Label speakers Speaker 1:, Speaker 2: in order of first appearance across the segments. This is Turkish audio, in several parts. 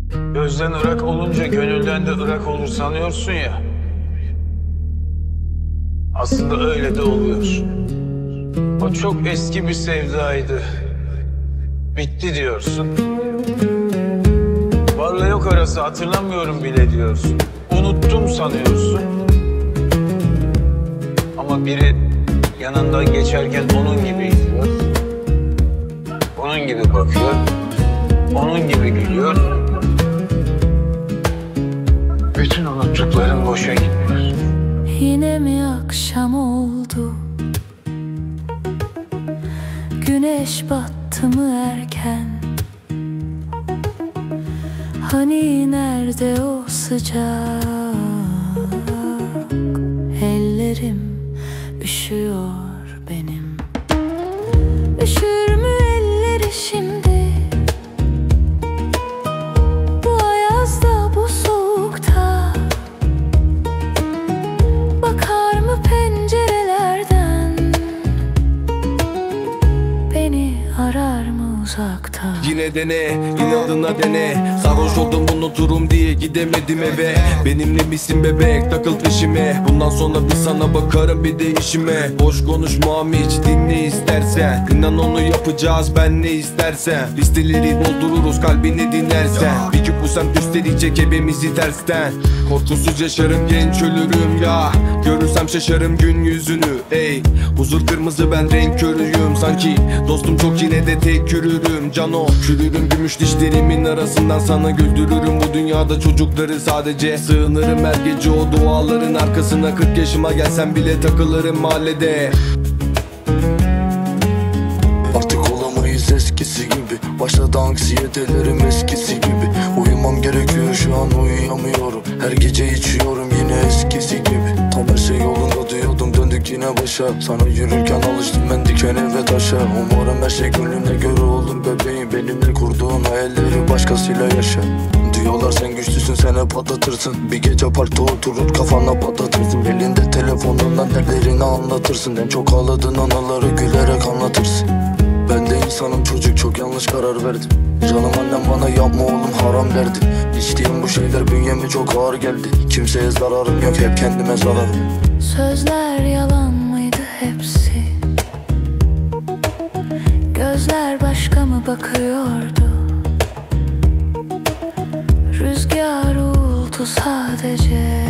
Speaker 1: Gözden ırak olunca gönülden de ırak olur sanıyorsun ya. Aslında öyle de oluyor. O çok eski bir sevdaydı. Bitti diyorsun. Varla yok arası hatırlamıyorum bile diyorsun. Unuttum sanıyorsun. Ama biri yanından geçerken onun gibi izliyor. Onun gibi bakıyor. Onun gibi gülüyor. Bütün unuttukların boşa gitmiyor.
Speaker 2: Yine mi akşam oldu? Güneş battı mı erken? Hani nerede o sıcak? Ellerim üşüyor benim. Üşür mü elleri şimdi? Bu ayazda, bu soğukta. Bakar mı pencerelerden? Beni arar mı uzakta?
Speaker 3: Yine dene, inadına dene. Sarhoş oldum unuturum diye gidemedim eve. Benimle misin bebek, takıl peşime. Bundan sonra bir sana bakarım bir de işime. Boş konuşmam hiç, dinle istersen. İnan onu yapacağız ben ne istersen. Listeleri doldururuz kalbini dinlersen. Bir gün bu sen gösterecek ebemizi tersten. Korkusuz yaşarım genç ölürüm ya. Görürsem şaşarım gün yüzünü ey. Huzur kırmızı ben renk körüyüm. Sanki dostum çok yine de tek yürürüm. Cano çürürüm gümüş dişlerimin arasından sana güldürürüm. Bu dünyada çocukları sadece sığınırım her gece o duaların arkasına. 40 yaşıma gelsem bile takılırım mahallede.
Speaker 4: Artık olamayız eskisi gibi. Başladı anksiyetelerim eskisi gibi. Uyumam gerekiyor şu an uyuyamıyorum. Her gece içiyorum yine eskisi gibi. Tam her şey yolunda diyordum döndük yine başa. Sana yürürken alıştım ben dikene ve taşa. Umarım her şey gönlüne göre olur bebeğim. Benimle kurduğun hayalleri başkasıyla yaşa. Diyorlar sen güçlüsün sen hep patlatırsın. Bir gece parkta oturur kafana patlatırsın. Elinde telefonundan dertlerini anlatırsın. En çok ağladığın anıları gülerek anlatırsın. Ben de insanım çocuk çok yanlış karar verdim. Canım annem bana yapma oğlum haram derdi. İçtiğim bu şeyler bünyeme çok ağır geldi. Kimseye zararım yok hep kendime zararım.
Speaker 2: Sözler yalan mıydı hepsi? Gözler başka mı bakıyordu? Rüzgar uğultu sadece.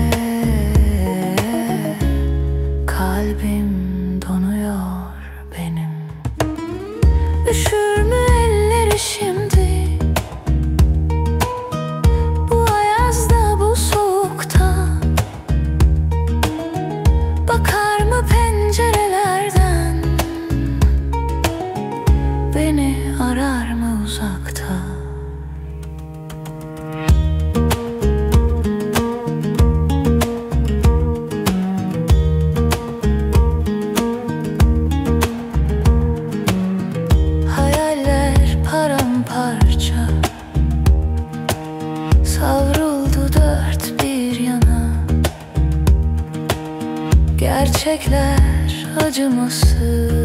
Speaker 2: Kalbim donuyor benim. Üşür mü elleri şimdi? Bu ayazda, bu soğukta. Bakar mı pencerelerden? Beni arar mı uzakta? Paramparça savruldu dört bir yana. Gerçekler acımasız.